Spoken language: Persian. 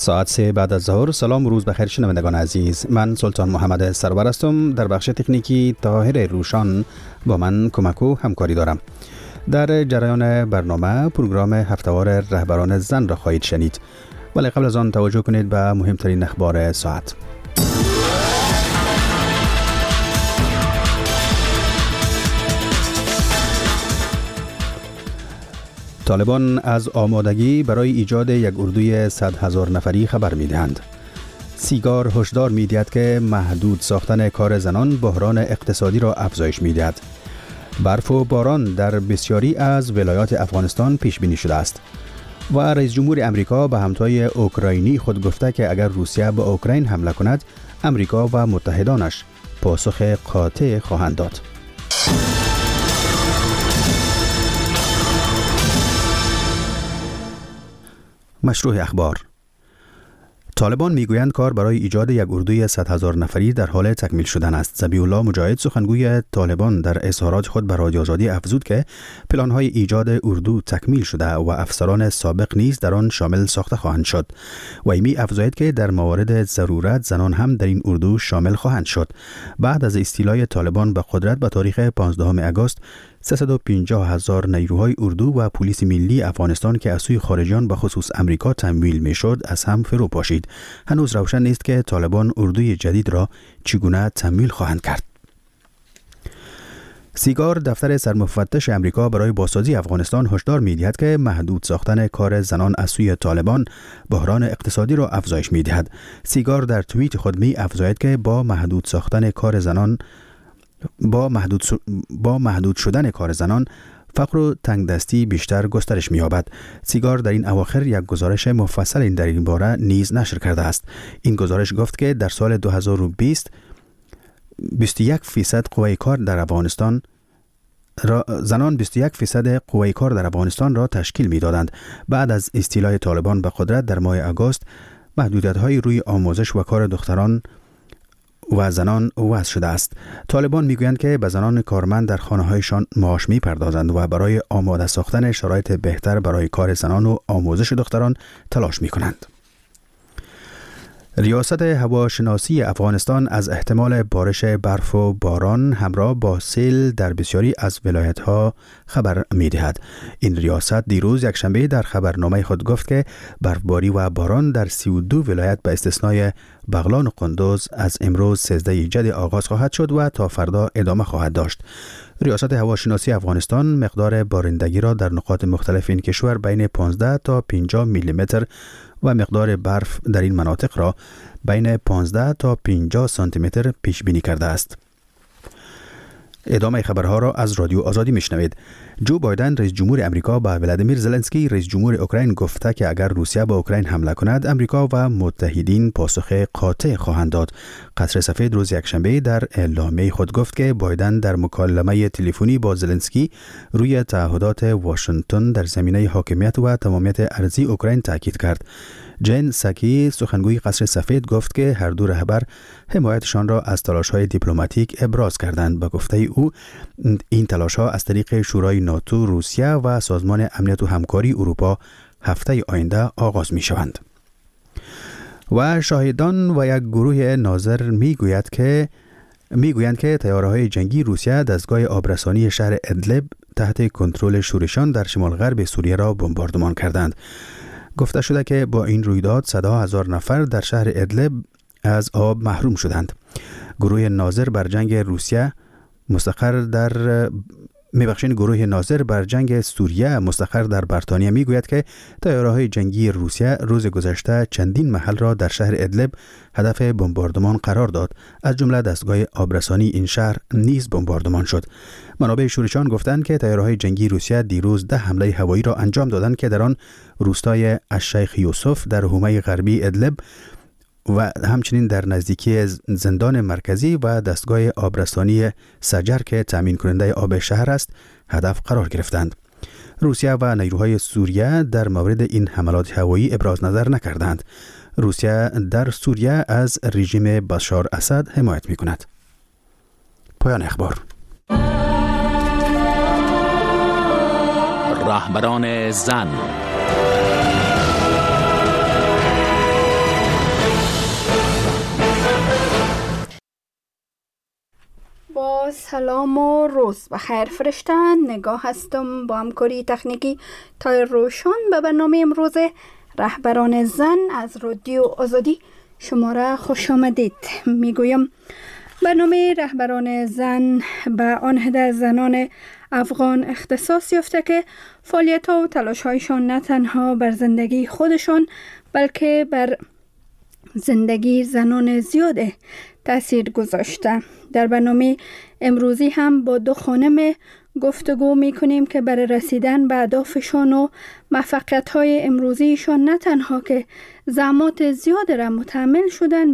ساعت 3 بعد از ظهر. سلام و روز بخیر شنوندگان عزیز. من سلطان محمد سرور هستم. در بخش تکنیکی طاهر روشان با من کمک و همکاری دارم. در جریان برنامه پروگرام هفته‌وار رهبران زن را خواهید شنید، ولی قبل از آن توجه کنید به مهمترین اخبار ساعت. طالبان از آمادگی برای ایجاد یک اردوی 100,000 نفری خبر می‌دهند. سیگار هشدار می‌دهد که محدود ساختن کار زنان بحران اقتصادی را افزایش می‌دهد. برف و باران در بسیاری از ولایات افغانستان پیش بینی شده است. و رئیس جمهور امریکا به همتای اوکراینی خود گفته که اگر روسیه به اوکراین حمله کند، امریکا و متحدانش پاسخ قاطع خواهند داد. مشروع اخبار. طالبان میگویند کار برای ایجاد یک اردوی 100,000 نفری در حال تکمیل شدن است. ذبیح الله مجاهد سخنگوی طالبان در اظهارات خود به رادیو آزادی افزود که پلان‌های ایجاد اردو تکمیل شده و افسران سابق نیز در آن شامل ساخته خواهند شد. و ایمی افزاید که در موارد ضرورت زنان هم در این اردو شامل خواهند شد. بعد از استیلای طالبان به قدرت به تاریخ 15 آگوست 350,000 نیروهای اردو و پلیس ملی افغانستان که از سوی خارجیان به خصوص امریکا تمویل میشد از هم فرو پاشید. هنوز روشن نیست که طالبان اردوی جدید را چگونه تمویل خواهند کرد. سیگار دفتر سرمفتش امریکا برای بازسازی افغانستان هشدار می‌دهد که محدود ساختن کار زنان از سوی طالبان بحران اقتصادی را افزایش می‌دهد. سیگار در توییت خود افزاید که با محدود ساختن کار زنان با محدود شدن کار زنان فقر و تنگدستی بیشتر گسترش می‌یابد. سیگار در این اواخر یک گزارش مفصل در این باره نیز نشر کرده است. این گزارش گفت که در سال 2020 21% قوه کار در افغانستان زنان 21% قوه کار در افغانستان را تشکیل می‌دادند. بعد از استیلای طالبان به قدرت در ماه آگوست محدودیت‌های روی آموزش و کار دختران و زنان وضع شده است. طالبان میگویند که به زنان کارمند در خانه‌هایشان معاش می‌پردازند و برای آماده ساختن شرایط بهتر برای کار زنان و آموزش دختران تلاش می‌کنند. ریاست هواشناسی افغانستان از احتمال بارش برف و باران همراه با سیل در بسیاری از ولایت‌ها خبر می‌دهد. این ریاست دیروز یکشنبه در خبرنامه خود گفت که برفباری و باران در 32 ولایت به استثنای بغلان و قندوز از امروز 13 جدی آغاز خواهد شد و تا فردا ادامه خواهد داشت. ریاست هواشناسی افغانستان مقدار بارندگی را در نقاط مختلف این کشور بین 15 تا 50 میلیمتر و مقدار برف در این مناطق را بین 15 تا 50 سانتی متر پیش بینی کرده است. ادامه خبرها را از رادیو آزادی میشنوید. جو بایدن رئیس جمهور امریکا به ولادیمیر زلنسکی رئیس جمهور اوکراین گفته که اگر روسیه به اوکراین حمله کند، امریکا و متحدین پاسخ قاطع خواهند داد. قصر سفید روز یکشنبه در اعلامیه خود گفت که بایدن در مکالمه تلفنی با زلنسکی روی تعهدات واشنگتن در زمینه حاکمیت و تمامیت ارضی اوکراین تاکید کرد. جین ساکی سخنگوی قصر سفید گفت که هر دو رهبر حمایتشان را از تلاش‌های دیپلماتیک ابراز کردند. به گفته او این تلاش‌ها از طریق شورای ناتو، روسیه و سازمان امنیت و همکاری اروپا هفته آینده آغاز می‌شوند. و شاهدان و یک گروه ناظر میگویند که طیاره‌های جنگی روسیه دستگاه آبرسانی شهر ادلب تحت کنترل شورشیان در شمال غرب سوریه را بمباردمان کردند. گفته شده که با این رویداد 100,000 نفر در شهر ادلب از آب محروم شدند. گروه ناظر بر جنگ سوریه مستقر در بریتانیا میگوید که طیاره‌های جنگی روسیه روز گذشته چندین محل را در شهر ادلب هدف بمباردمان قرار داد. از جمله دستگاه آبرسانی این شهر نیز بمباردمان شد. منابع شورشیان گفتند که طیاره‌های جنگی روسیه دیروز 10 حمله هوایی را انجام دادند که در آن روستای الشیخ یوسف در حومه غربی ادلب و همچنین در نزدیکی زندان مرکزی و دستگاه آبرسانی سجر که تامین کننده آب شهر است هدف قرار گرفتند. روسیه و نیروهای سوریه در مورد این حملات هوایی ابراز نظر نکردند. روسیه در سوریه از رژیم بشار اسد حمایت می‌کند. پایان اخبار. رهبران زن. با سلام و روز بخیر فرشتن. نگاه هستم با همکاری تکنیکی تایر روشن به برنامه امروز رهبران زن از رادیو آزادی. شما را خوش آمدید. میگویم برنامه رهبران زن به آن عده زنان افغان اختصاص یافته که فعالیت ها و تلاش هایشان نه تنها بر زندگی خودشان بلکه بر زندگی زنان زیاد تأثیر گذاشته. در برنامه امروزی هم با دو خانم گفتگو می کنیم که برای رسیدن به اهدافشان و موفقیت های امروزیشان نه تنها که زحمات زیاد را متحمل شدن